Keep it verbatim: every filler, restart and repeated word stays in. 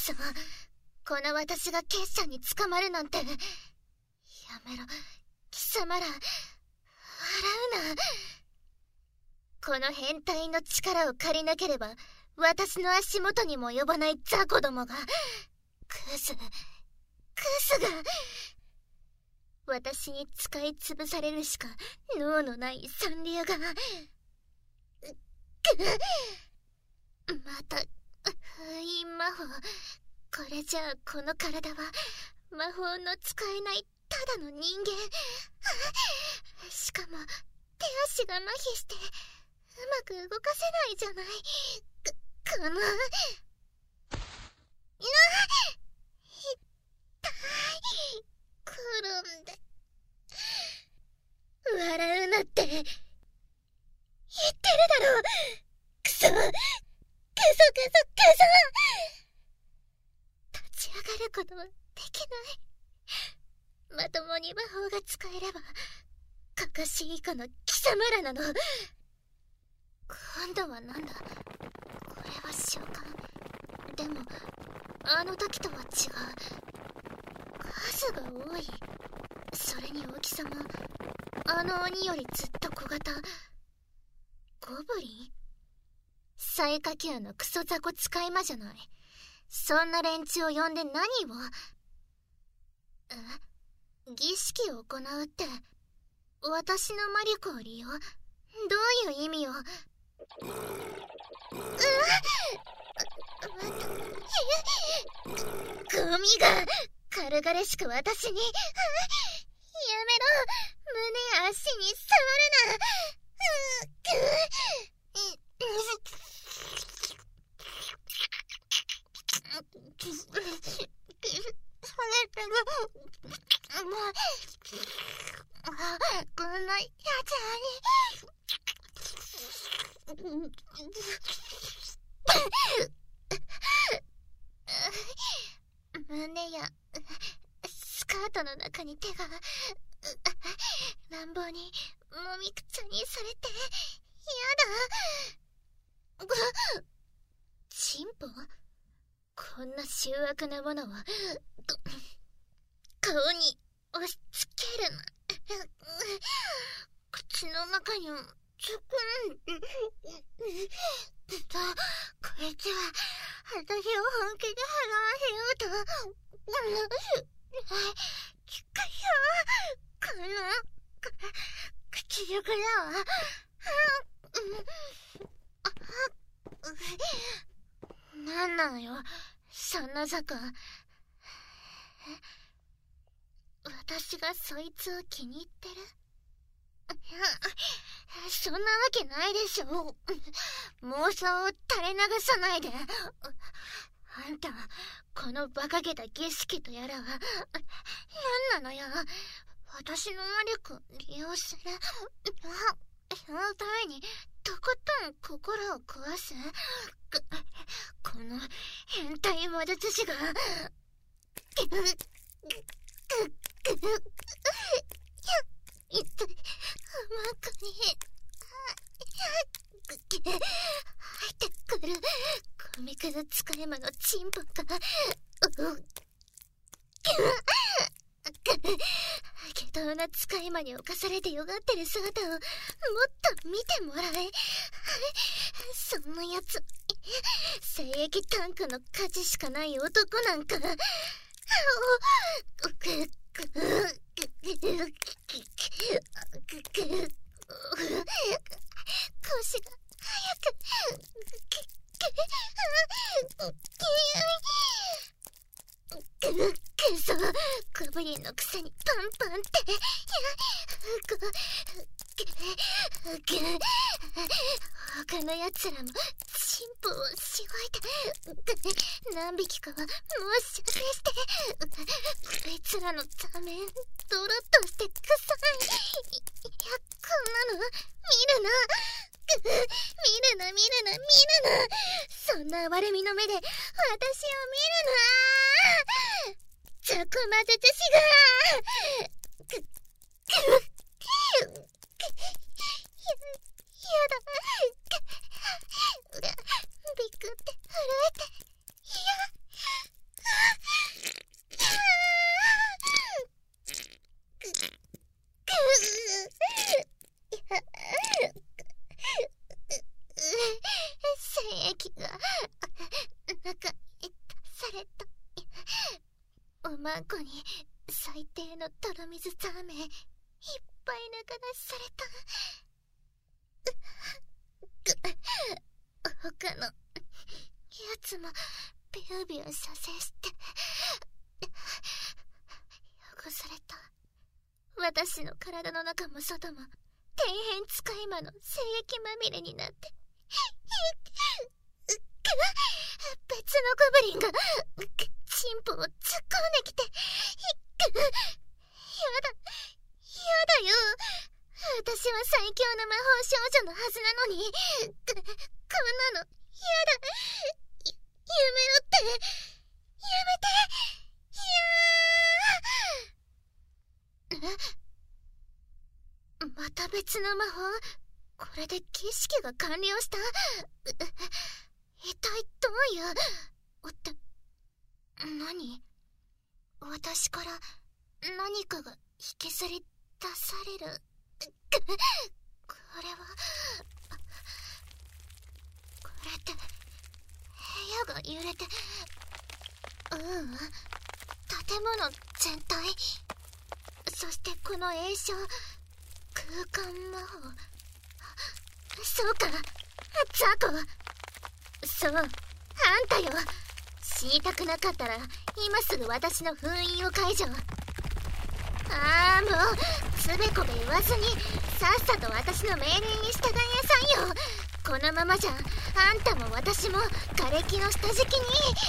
そ、この私が結社に捕まるなんて。やめろ、貴様ら、笑うな。この変態の力を借りなければ、私の足元にも及ばない雑魚どもが、クズ、クズが、私に使い潰されるしか脳のない三流が、また、封印魔法。これじゃあこの体は魔法の使えないただの人間。しかも手足が麻痺してうまく動かせないじゃない。こ、このうわ痛い。転んで笑うなって言ってるだろ。クソクソクソクソ。立ち上がることはできない。まともに魔法が使えればかかし以下の貴様らなの。今度はなんだこれは召喚。でもあの時とは違う。数が多い。それに大きさもあの鬼よりずっと小型。ゴブリン？最下級のクソ雑魚使い魔じゃない。そんな連中を呼んで何を？え？儀式を行うって私の魔力を利用？どういう意味を？うわゴミが軽々しく私に。やめろ。胸や足に触るな。こんなやつに胸やスカートの中に手が乱暴にもみくちゃにされてやだ。チンポ？こんな醜悪なものを顔に押し付けるな。口の中にもつくんだ。こいつは私を本気で払わせようと。ちくしょう。この口力だわ。なんなのよそんな雑魚。私がそいつを気に入ってる？そんなわけないでしょ。妄想を垂れ流さないで。あんたこの馬鹿げた儀式とやらは何なのよ。私の魔力を利用する。そのためにとことん心を壊す。ここの変態魔術師が。いつうまくに入ってくるゴミくず使い魔のチンポが。下等な使い魔に侵されてよがってる姿をもっと見てもらえ。そんなやつ聖域タンクの価値しかない男なんか。腰が早く。くそ、ゴブリンのくせにパンパンって。他のやつらもチンポをしごいて何匹かはもう出世して、こいつらのためドロッとして臭い。いや、こんなの見るな。見るな見るな見るな。そんな哀れみの目で私を見るな。雑魚魔術師が。く、く、や、やだ。ビクって震えて。いや、 あんこに最低の泥水ザーメンいっぱい流された。他のやつもビュービュー射精して汚された。私の体の中も外も底辺使い魔の精液まみれになって別のゴブリンがチンポを突っ込んできて、やだ、やだよ。私は最強の魔法少女のはずなのに、こ、こんなの、やだ。や、やめろって。やめて。いやー。え？また別の魔法？これで儀式が完了した？一体どういう、おって、何？私から何かが引きずり出される。これは、これって、部屋が揺れて、ううん、建物全体、そしてこの詠唱、空間魔法。そうか、ザコ。そう、あんたよ。死にたくなかったら今すぐ私の封印を解除。ああ、もうつべこべ言わずにさっさと私の命令に従いなさいよ。このままじゃあんたも私も瓦礫の下敷きに。